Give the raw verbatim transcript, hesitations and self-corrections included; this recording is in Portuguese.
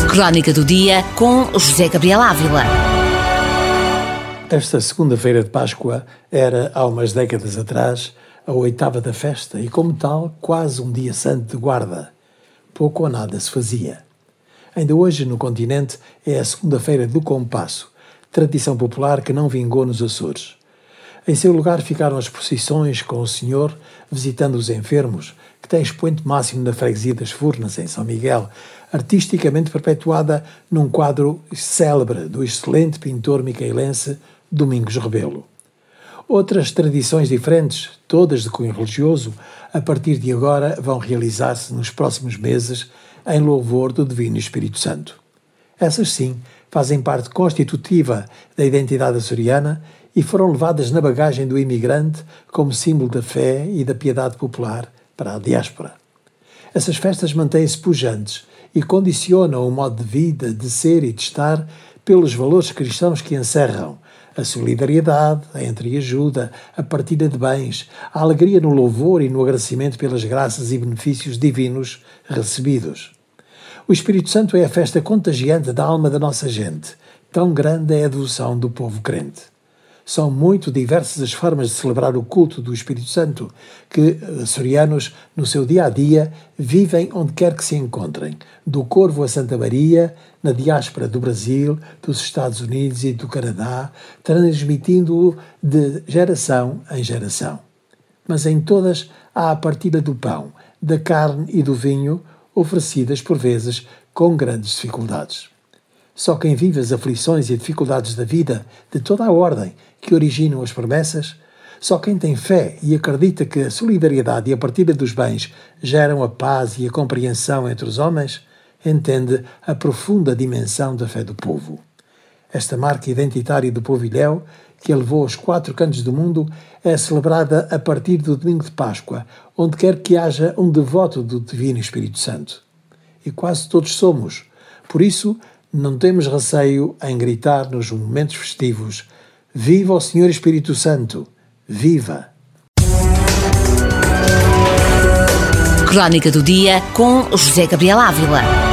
Crónica do Dia com José Gabriel Ávila. Esta segunda-feira de Páscoa era, há umas décadas atrás, a oitava da festa e, como tal, quase um dia santo de guarda. Pouco ou nada se fazia. Ainda hoje, no continente, é a segunda-feira do compasso, tradição popular que não vingou nos Açores. Em seu lugar ficaram as procissões com o Senhor, visitando os enfermos, que tem expoente máximo na freguesia das Furnas, em São Miguel, artisticamente perpetuada num quadro célebre do excelente pintor micaelense Domingos Rebelo. Outras tradições diferentes, todas de cunho religioso, a partir de agora vão realizar-se nos próximos meses em louvor do Divino Espírito Santo. Essas, sim, fazem parte constitutiva da identidade açoriana e foram levadas na bagagem do imigrante como símbolo da fé e da piedade popular para a diáspora. Essas festas mantêm-se pujantes e condicionam o modo de vida, de ser e de estar pelos valores cristãos que encerram a solidariedade, a entreajuda, a partilha de bens, a alegria no louvor e no agradecimento pelas graças e benefícios divinos recebidos. O Espírito Santo é a festa contagiante da alma da nossa gente. Tão grande é a devoção do povo crente. São muito diversas as formas de celebrar o culto do Espírito Santo que açorianos, no seu dia-a-dia, vivem onde quer que se encontrem, do Corvo a Santa Maria, na diáspora do Brasil, dos Estados Unidos e do Canadá, transmitindo-o de geração em geração. Mas em todas há a partilha do pão, da carne e do vinho, oferecidas por vezes com grandes dificuldades. Só quem vive as aflições e dificuldades da vida, de toda a ordem, que originam as promessas, só quem tem fé e acredita que a solidariedade e a partilha dos bens geram a paz e a compreensão entre os homens, entende a profunda dimensão da fé do povo. Esta marca identitária do povo ilhéu, que a levou aos quatro cantos do mundo, é celebrada a partir do domingo de Páscoa, onde quer que haja um devoto do Divino Espírito Santo. E quase todos somos. Por isso, não temos receio em gritar nos momentos festivos: viva o Senhor Espírito Santo! Viva! Crónica do Dia com José Gabriel Ávila.